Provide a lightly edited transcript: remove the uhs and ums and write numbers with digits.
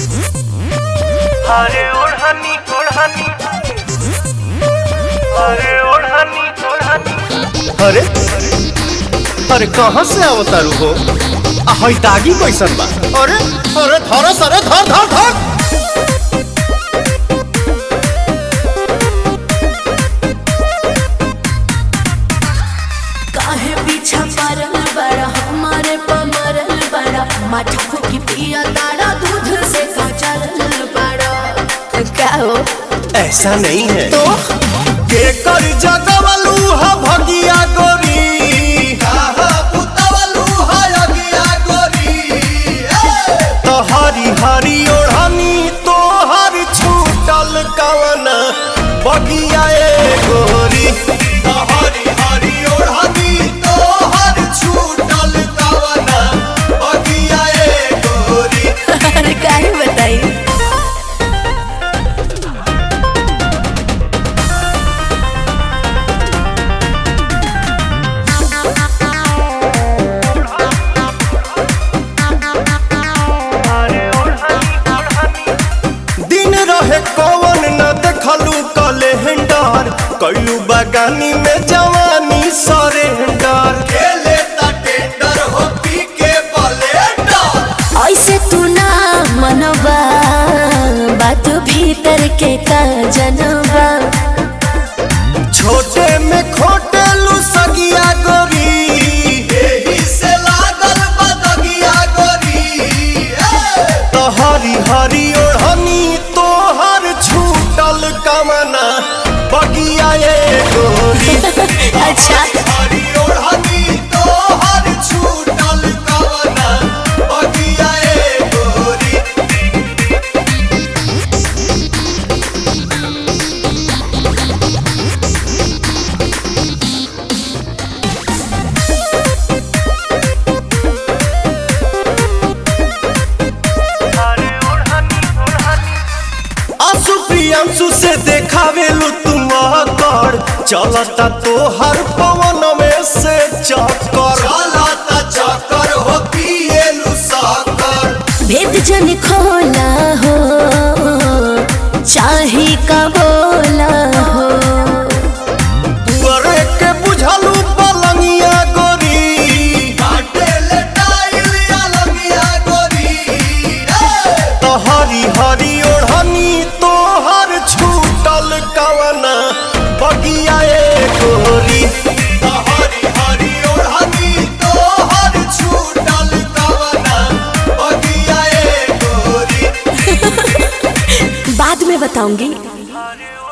अरे ओढ़नी ओढ़नी, अरे ओढ़नी ओढ़नी। अरे अरे कहाँ से अवतारू हो? हई दागी कैसन बा? अरे अरे धर सरे धर धर धर। काहे पीछा परल बड़ा हमारे पमरल बड़ा मटकू की पिया दाड़ा दूध से काचरल बड़ा। क्या हो? ऐसा नहीं है तो के कर जगवलू हा भगिया गोरी, कहा पुतवलू हा अगिया गोरी। तो हरी हरी ओढ़नी तो हर छूटल कवन बगिया ए गोरी। तो हरी हरी ओढ़नी तो हर छूटल कवन बगिया ए गोरी। अरे काहे बताई? कौन न देखलू कैलेंडर, कैलू बगानी में जवानी सरेंडर। खेले ता टेंडर हो पी के ब्लेंडर। ऐसे तू ना मनवा बात भीतर के का जनवा। छोटे में खोटे लू सगिया गोरी, एही से लागल बदगिया गोरी। तो हरी हरी ओढ़नी तो हर छूटल कमना बगिया ए गोरी। अच्छा हरी ओढ़नी तो हर छूटल कमना बगिया ए गोरी। प्रियांशु से देखावेलू तुम कर, चलता तो हर पवन में से चक्कर। चलता चक्कर हो पिएलू साकर। भेद जन खोला हो चाहे का बोला हो। तुअरे के बुझलू पलंगिया गोरी, काटे ले टाइल अलंगिया गोरी। तो हरी हरी ओढ़नी तो हर छूटल कवना बगिया ए गोरी। तो हरी हरी ओढ़नी तो हर छूटल कवना बगिया ए गोरी। बाद में बताऊंगी। अरे